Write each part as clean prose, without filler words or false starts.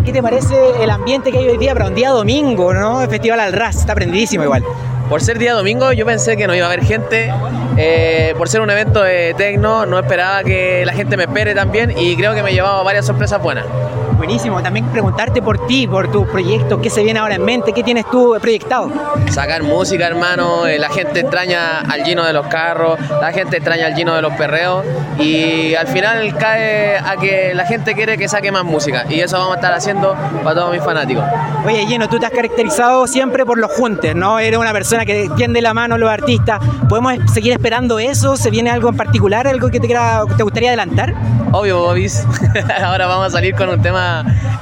¿Qué te parece el ambiente que hay hoy día para un día domingo, ¿no? El Festival Al Ras, está prendidísimo igual. Por ser día domingo yo pensé que no iba a haber gente, por ser un evento de techno no esperaba que la gente me espere también y creo que me he llevado varias sorpresas buenas. Buenísimo, también preguntarte por ti, por tu proyecto, qué se viene ahora en mente, qué tienes tú proyectado. Sacar música, hermano, la gente extraña al Gino de los carros, la gente extraña al Gino de los perreos y al final cae a que la gente quiere que saque más música y eso vamos a estar haciendo para todos mis fanáticos. Oye, Gino, tú te has caracterizado siempre por los juntes, ¿no? Eres una persona que tiende la mano a los artistas. ¿Podemos seguir esperando eso? ¿Se viene algo en particular, algo que te gustaría adelantar? Obvio, Bobis. Ahora vamos a salir con un tema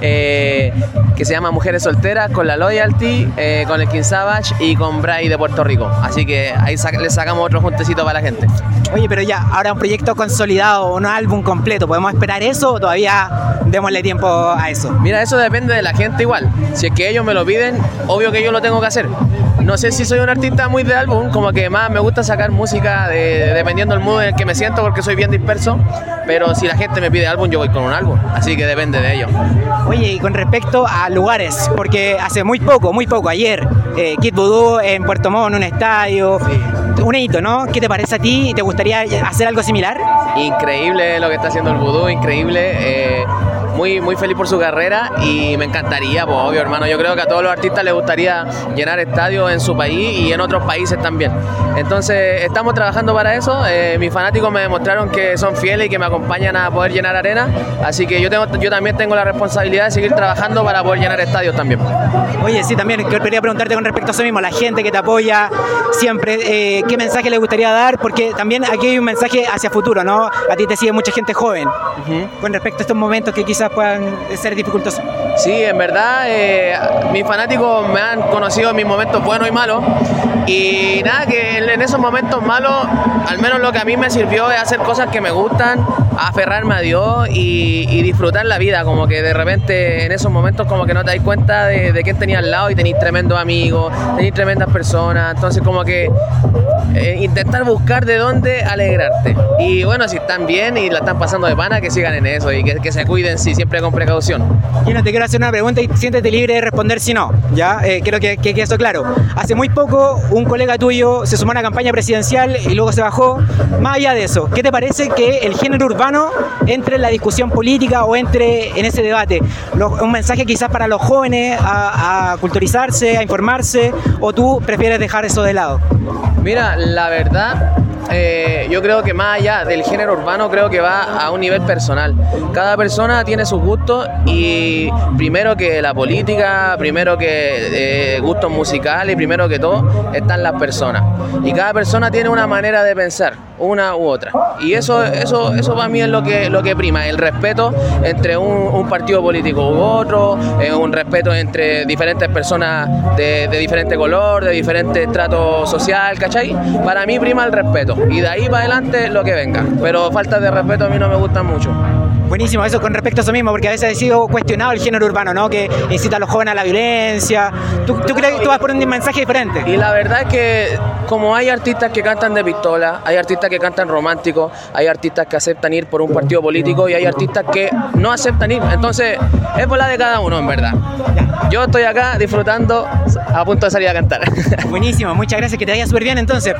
que se llama Mujeres Solteras, con la Loyalty, con el King Savage y con Bray de Puerto Rico. Así que ahí le sacamos otro juntecito para la gente. Oye, pero ya, ahora un proyecto consolidado, un álbum completo, ¿podemos esperar eso o todavía démosle tiempo a eso? Mira, eso depende de la gente igual. Si es que ellos me lo piden, obvio que yo lo tengo que hacer. No sé si soy un artista muy de álbum, como que más me gusta sacar música dependiendo del mood en el que me siento porque soy bien disperso, pero si la gente me pide álbum, yo voy con un álbum, así que depende de ello. Oye, y con respecto a lugares, porque hace muy poco, ayer, Kid Voodoo en Puerto Montt, en un estadio, sí. Un hito, ¿no? ¿Qué te parece a ti? ¿Te gustaría hacer algo similar? Increíble lo que está haciendo el Voodoo, increíble. Muy feliz por su carrera y me encantaría, pues obvio, hermano, yo creo que a todos los artistas les gustaría llenar estadios en su país y en otros países también. Entonces estamos trabajando para eso, mis fanáticos me demostraron que son fieles y que me acompañan a poder llenar arena, así que yo también tengo la responsabilidad de seguir trabajando para poder llenar estadios también. Oye, sí, también quería preguntarte con respecto a eso mismo, la gente que te apoya siempre, ¿qué mensaje le gustaría dar? Porque también aquí hay un mensaje hacia futuro, ¿no? A ti te sigue mucha gente joven, con respecto a estos momentos que quizás puedan ser dificultosos. Sí, en verdad, mis fanáticos me han conocido en mis momentos buenos y malos y nada, que en esos momentos malos, al menos lo que a mí me sirvió es hacer cosas que me gustan, aferrarme a Dios y disfrutar la vida, como que de repente en esos momentos como que no te das cuenta de quién tenías al lado y tenés tremendos amigos, tenés tremendas personas, entonces como que intentar buscar de dónde alegrarte y bueno, si están bien y la están pasando de pana, que sigan en eso y que se cuiden, sí, siempre con precaución. Yo no te quiero hacer una pregunta y siéntete libre de responder si no, ¿ya? Quiero que quede eso claro. Hace muy poco un colega tuyo se sumó a una campaña presidencial y luego se bajó. Más allá de eso, ¿qué te parece que el género urbano entre en la discusión política o entre en ese debate? Un mensaje quizás para los jóvenes a culturizarse, a informarse, o tú prefieres dejar eso de lado? Mira, la verdad, yo creo que más allá del género urbano, creo que va a un nivel personal. Cada persona tiene sus gustos y primero que la política, primero que gustos musicales, primero que todo, están las personas. Y cada persona tiene una manera de pensar, una u otra. Y eso para mí es lo que prima, el respeto entre un partido político u otro, un respeto entre diferentes personas de diferente color, de diferente estrato social, ¿cachai? Para mí prima el respeto y de ahí para adelante lo que venga, pero faltas de respeto a mí no me gustan mucho. Buenísimo, eso con respecto a eso mismo, porque a veces ha sido cuestionado el género urbano, ¿no? Que incita a los jóvenes a la violencia. ¿Tú crees que tú vas por un mensaje diferente? Y la verdad es que como hay artistas que cantan de pistola, hay artistas que cantan romántico, hay artistas que aceptan ir por un partido político y hay artistas que no aceptan ir. Entonces, es por la de cada uno, en verdad. Yo estoy acá disfrutando, a punto de salir a cantar. Buenísimo, muchas gracias, que te vaya súper bien entonces.